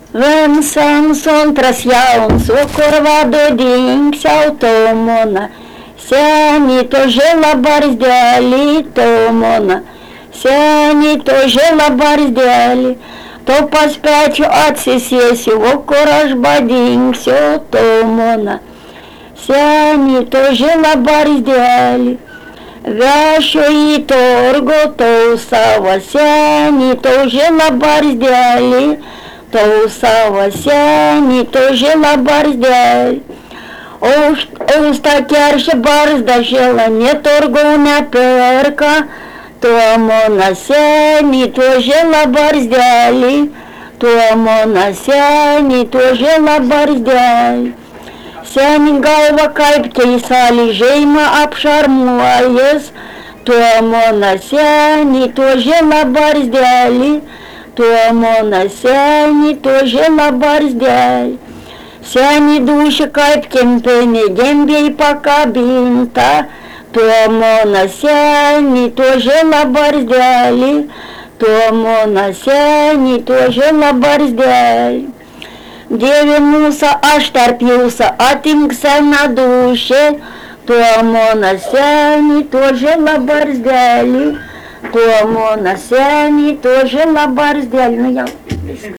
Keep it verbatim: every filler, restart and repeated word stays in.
Vem Samson jauns, o kurvado dinksiau tomona. Seni to žila barzdelį tomona. Seni to žila barzdelį. To pas pečių atsisėsiu, o kur aš badinksiu tomona. Seni to žila barzdelį. Vešiu į turgų tau savo. Seni to žila barzdelį. Tau savo senį, tau žila barzdelį. O už tą keršį barzdą žila, nė turgau neperka. Tuo mona senį, tuo žila barzdelį. Tuo mona senį, tuo žila barzdelį. Senį galva kaip teisalį žeimą apšarmuojas. Tuo mona senį, tuo žila barzdelį. Tuo mona senį, tuo žila barzdelį. Senį duši kaip kempinė gembėj pakabinta. Tuo mona senį, tuo žila barzdelį. Tuo mona senį, tuo žila barzdelį. Dieve mūsų, aš tarp jūsų atink seną dušį. Tuo mona senį, tuo žila barzdelį. Tuo mona senį, tuo žila barzdelį. Nu jau, viskas.